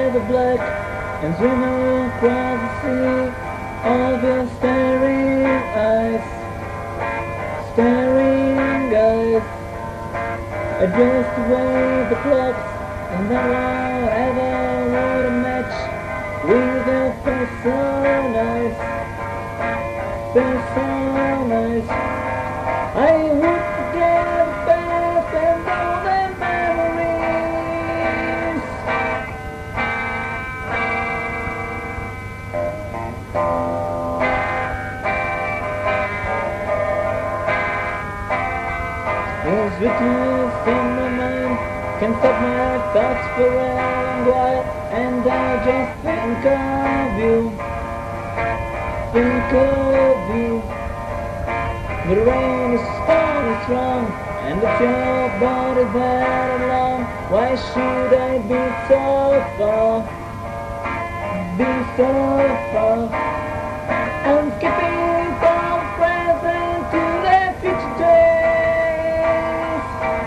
by the black and swim across the sea of your staring eyes, staring eyes. Adjust away the clocks and then whatever would a match with your face so nice, face so nice. I would forget the past and all the memories. There's weakness in my mind, can't stop my thoughts for a long while, and I just think of you, think of you. The rain is storm is wrong, and it's your body that alone. Why should I be so far, be so far? I'm skipping from present to the future days.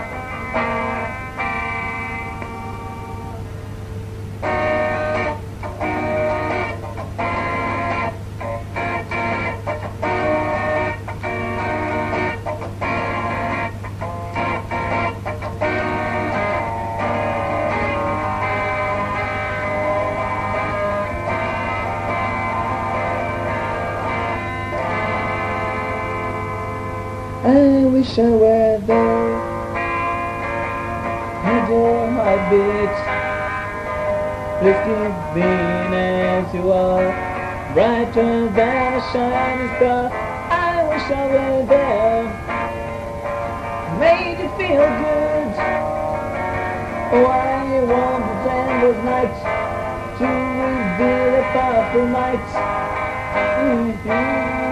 I wish I were there, had your heartbeat. Please keep being as you are, brighter than a shining star. I wish I were there, made you feel good. Oh, I want this endless night to reveal a powerful might.